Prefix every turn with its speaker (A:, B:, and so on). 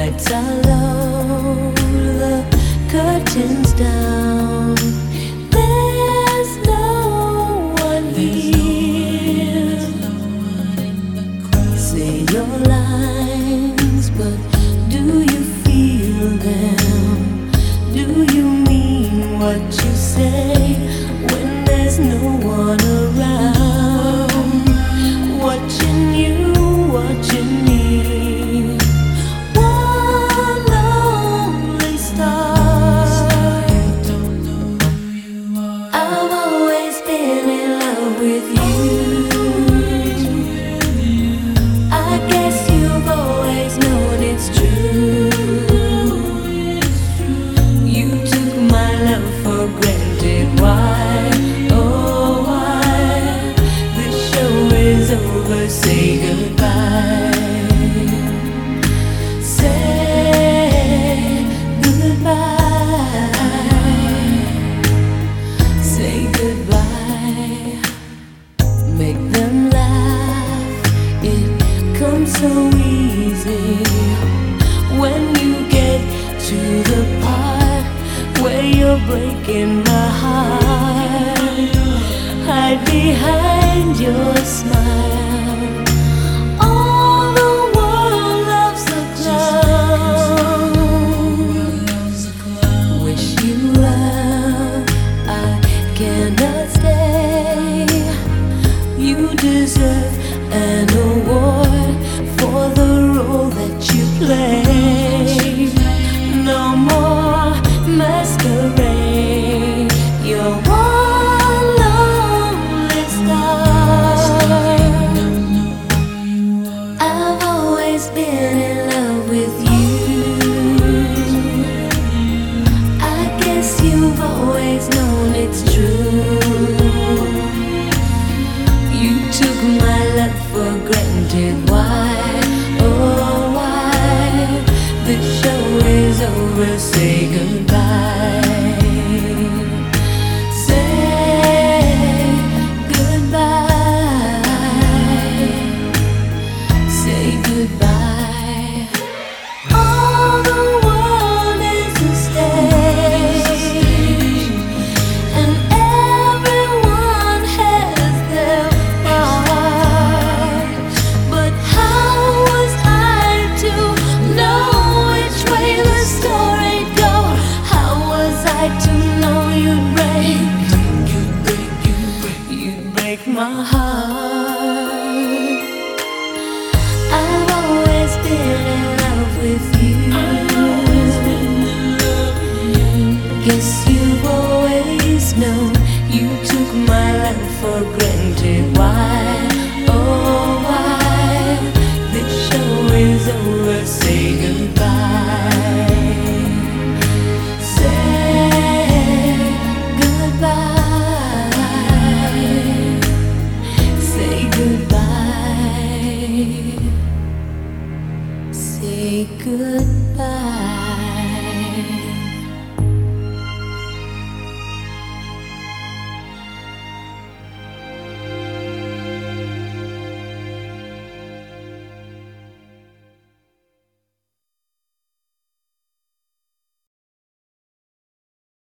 A: lights are low, the curtains down. There's no one here. Say your lines, but do you feel them? Do you mean what you say when there's no one around? Watching you, watching me. With you, I guess you've always known it's true. You took my love for granted. Why, oh why? The show is over, say goodbye. Say goodbye. Say goodbye. Make them laugh, it comes so easy when you get to the part where you're breaking my heart. Hide behind your smile. All the world loves a clown. Wish you well, I cannot stay. You deserve an award for the role that you play. No more masquerade. You're one lonely star. I've always been in love with you. I guess you've always known it's true. You took my love for granted. Why, oh why? The show is over, say goodbye.